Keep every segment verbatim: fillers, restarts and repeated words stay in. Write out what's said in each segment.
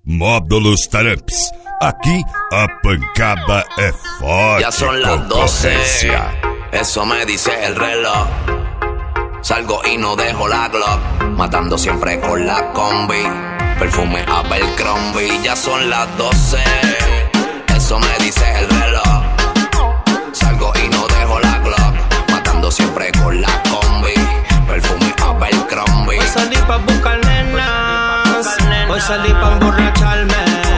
Módulos Tramps. Aqui a pancada é forte. Ya son las doce, eso me dice el reloj. Salgo y no dejo la Glock, matando siempre con la combi. Perfume Abercrombie. Ya son las doce, eso me dice el reloj. Salgo y no dejo la Glock, matando siempre con la combi. Perfume Abercrombie. Hoy salí pa' buscar nenas, hoy salí pa' emborracharme.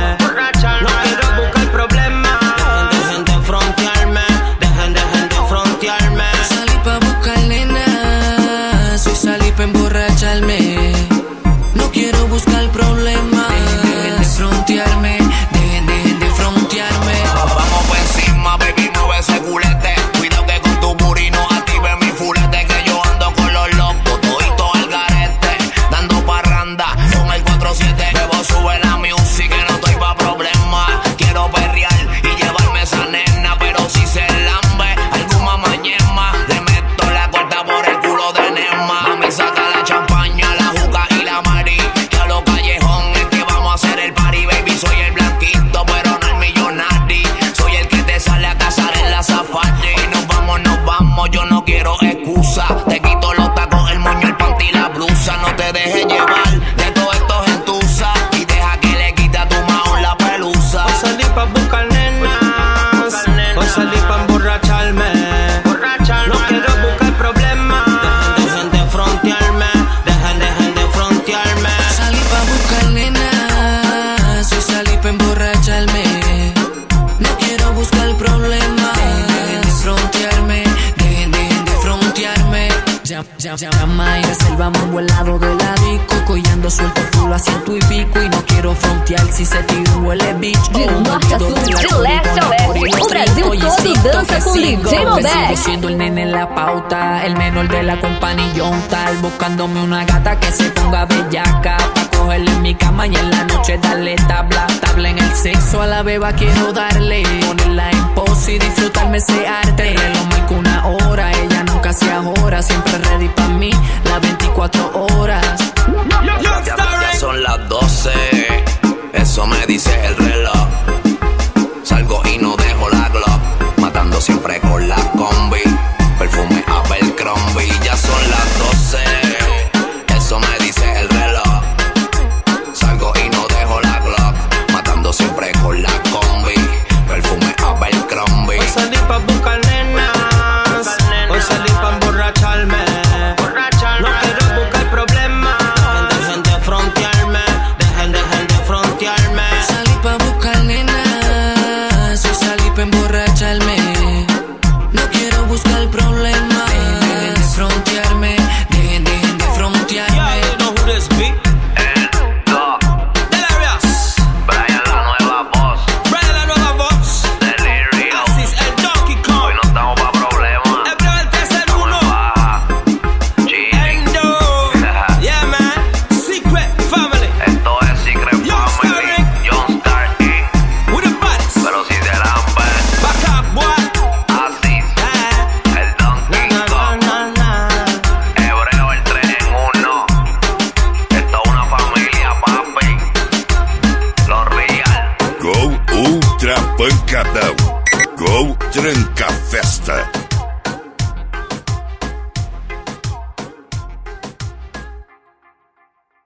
No quiero buscar problemas, dejen de frontearme, dejen, dejen de frontearme. Salí pa' buscar nenas, hoy salí pa' emborracharme. No quiero buscar problemas, dejen de frontearme, dejen, dejen de frontearme. Vamos por encima, baby, mueve ese culete. Cuidado que con tu burino active mi fulete. Que yo ando con los locos, todito al garete, dando parranda con el cuatro siete. Bebo, sube la music, que no estoy pa' problemas. Quiero perrear y llevarme esa nena, pero si se lambe alguna mañema, le meto la corta por el culo de Nema. Me saca la champaña, la juca y la mari, que a lo callejón es que vamos a hacer el party, baby. Soy el blanquito, pero no el millonario. Soy el que te sale a cazar en la safari. Y nos vamos, nos vamos, yo no quiero excusa. Te quito los tacos, el moño, el panty y la blusa. No te dejes llevar de todo esto gentuza y deja que le quite a tu mao la pelusa. Hoy salí pa' buscar nenas, hoy salí pa' emborracharme. No quiero buscar problemas, dejen, dejen de frontearme, dejen, dejen de frontearme. Salí pa' buscar nenas, hoy salí pa' emborracharme. No quiero buscar problemas, dejen de frontearme, dejen, dejen de frontearme. Ya, ya, ya, llama y reservamos un vuelado de la disco, collando suelto full a ciento y pico. Y no quiero frontear si se tira un huele bicho. De norte a sul, de leste a oeste, o Brasil todo dança com D J Malbec. Sigo siendo el nene en la pauta, el menor de la compañía, tal, buscándome una gata que se ponga bellaca, pa' cogerle en mi cama y en la noche darle tabla. Tabla en el sexo, a la beba quiero darle, ponerla en pose y disfrutarme ese arte. Reloj marca una hora, ella nunca se ahora, siempre ready pa' mí, las veinticuatro horas. Ya, ya son las doce, eso me dice el reloj. Salgo y no dejo la Glock, matando siempre con la combi. Perfume Abercrombie. Ya son las doce, eso me dice el reloj. Salgo y no dejo la Glock, matando siempre con la combi. Perfume Abercrombie. Hoy salí pa' buscar nenas, hoy salí pa' emborracharme. No quiero buscar problemas, dejen, dejen de frontearme, dejen, dejen de frontearme. Salí pa' buscar nenas, hoy salí pa' emborracharme. No quiero buscar problemas, dejen de frontearme, dejen, dejen de frontearme. Yeah, you know who this be? Delirious, Brian la nueva voz, Brian la nueva voz. Delirio. Así es el Donkey Kong. Hoy no estamos pa' problemas. El brother el tercer uno. Baja, chilling. Endo. Yeah, man. Secret Family. Esto es Secret Young Family. Stark. John Starkey. With the butts. Pero si se lambe, Back up, boy. así, Eh. el Donkey Na, na, Kong. na, na. Hebreo, el tres en uno. Esto es una familia, papi. Los real. Go Ultra Pancadão. Go Tranca